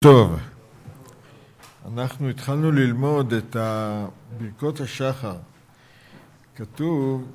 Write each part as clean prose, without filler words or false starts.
טוב, אנחנו התחלנו ללמוד את ברכות השחר. כתוב,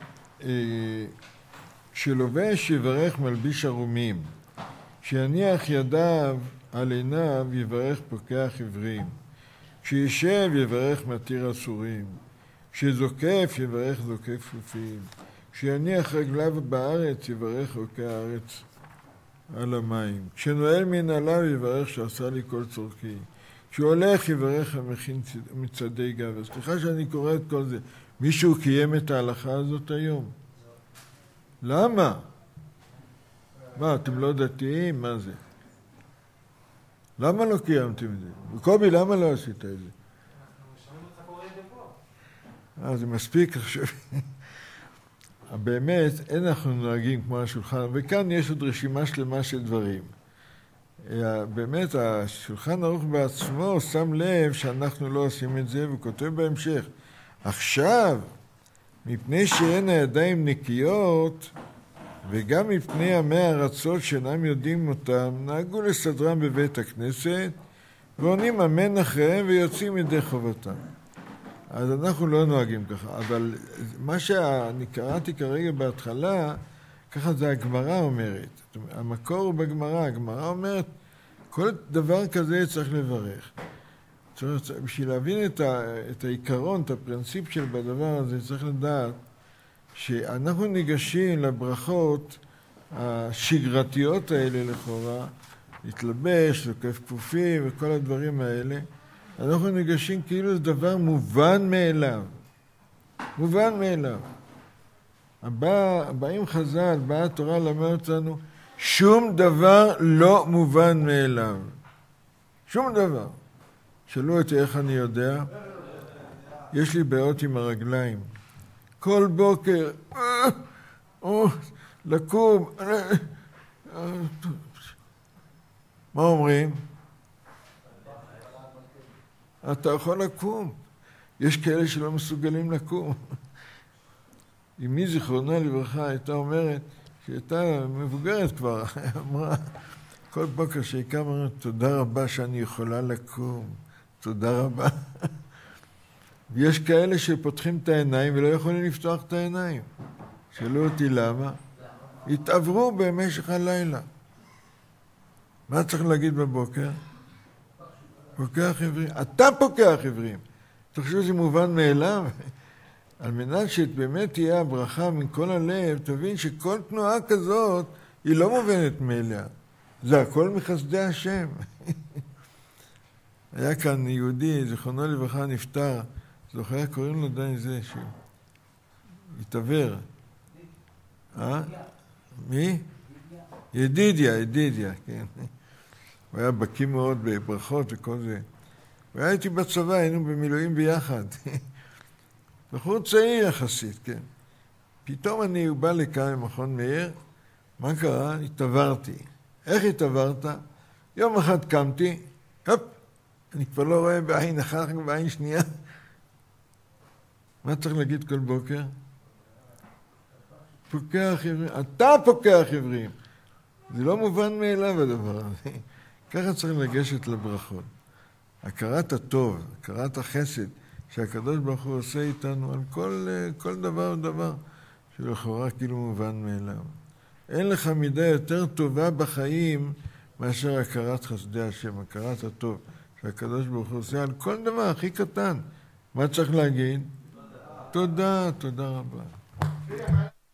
שלובש יברך מלביש ערומים, שיניח ידיו על עיניו יברך פוקח עיוורים, כשישב יברך מתיר אסורים, כשזוקף יברך זוקף כפופים, כשיניח רגליו בארץ יברך חוקי הארץ על המים, כשנועל מנעליו יברך שעשה לי כל צורכי, כשהוא הולך יברך המכין מצעדי גאווה. סליחה שאני קורא את כל זה, מישהו קיים את ההלכה הזאת היום? למה? מה, אתם לא דתיים? מה זה? למה לא קיימתם את זה? וקובי, למה לא עשית את זה? זה מספיק עכשיו. באמת, אין אנחנו נוהגים כמו השולחן, וכאן יש עוד רשימה שלמה של דברים. באמת, השולחן ערוך בעצמו שם לב שאנחנו לא עושים את זה, וכותב בהמשך. עכשיו, מפני שאין הידיים נקיות, וגם מפני עמי הארצות שאינם יודעים אותם, נהגו לסדרם בבית הכנסת, ועונים אמן אחריהם ויוצאים ידי חובתם. אז אנחנו לא נוהגים ככה, אבל מה שאני קראתי כרגע בהתחלה, ככה זה הגמרא אומרת. המקור הוא בגמרא, הגמרא אומרת, כל דבר כזה צריך לברך. בשביל להבין את העיקרון, את הפרינציפ של בדבר הזה, צריך לדעת שאנחנו ניגשים לברכות השגרתיות האלה לכאורה, להתלבש, זוקף כפופים וכל הדברים האלה, אנחנו ניגשים כאילו זה דבר מובן מאליו. מובן מאליו. באים חז"ל, באה התורה ללמד אותנו, שום דבר לא מובן מאליו. שום דבר. שאלו אותי איך אני יודע. יש לי בעיות עם הרגליים. כל בוקר, לקום. מה אומרים? אתה יכול לקום. יש כאלה שלא מסוגלים לקום. אמי זיכרונה לברכה הייתה אומרת, שהייתה מבוגרת כבר, אמרה, כל בוקר שהיא אמרה, תודה רבה שאני יכולה לקום. תודה רבה. ויש כאלה שפותחים את העיניים ולא יכולים לפתוח את העיניים. שאלו אותי למה? התעברו במשך הלילה. מה צריך להגיד בבוקר? פוקח עיוורים. אתה פוקח עיוורים. אתה חושב שזה מובן מאליו? על מנת שבאמת תהיה הברכה מכל הלב, תבין שכל תנועה כזאת היא לא מובנת מאליה. זה הכל מחסדי השם. היה כאן יהודי, זיכרונו לברכה, נפטר. זוכר, קוראים לו עדיין זה שהתעבר. מי? ידידיה, כן. הוא היה בקיא מאוד בברכות וכל זה. הוא היה איתי בצבא, היינו במילואים ביחד. בחור צעיר יחסית, כן. פתאום הוא בא לכאן למכון מאיר, מה קרה? התעברתי. איך התעברת? יום אחד קמתי, הופ, אני כבר לא רואה בעין אחת, בעין שנייה. מה צריך להגיד כל בוקר? פוקח עיוורים. אתה פוקח עיוורים. זה לא מובן מאליו הדבר הזה. ככה צריך לגשת לברכות. הכרת הטוב, הכרת החסד, שהקדוש ברוך הוא עושה איתנו על כל דבר ודבר, שלכאורה כאילו מובן מאליו. אין לך מידה יותר טובה בחיים מאשר הכרת חסדי השם, הכרת הטוב, שהקדוש ברוך הוא עושה על כל דבר הכי קטן. מה צריך להגיד? תודה, תודה רבה.